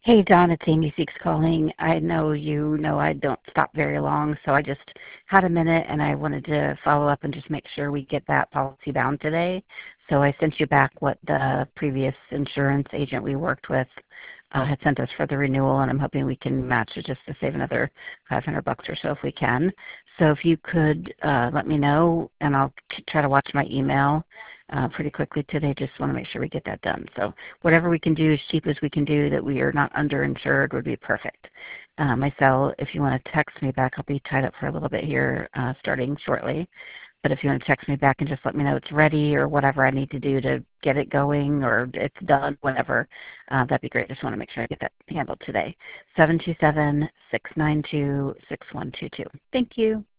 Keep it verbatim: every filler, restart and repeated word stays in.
Hey, Don, it's Amy Seeks calling. I know you know I don't stop very long, so I just had a minute and I wanted to follow up and just make sure we get that policy bound today. So I sent you back what the previous insurance agent we worked with uh, had sent us for the renewal, and I'm hoping we can match it just to save another five hundred bucks or so if we can. So if you could uh, let me know, and I'll try to watch my email uh, pretty quickly today. Just want to make sure we get that done. So whatever we can do as cheap as we can do that we are not underinsured would be perfect. Uh, my cell, if you want to text me back, I'll be tied up for a little bit here uh, starting shortly. But if you want to text me back and just let me know it's ready or whatever I need to do to get it going or it's done, whatever, uh, that'd be great. Just want to make sure I get that handled today. seven two seven, six nine two, six one two two. Thank you.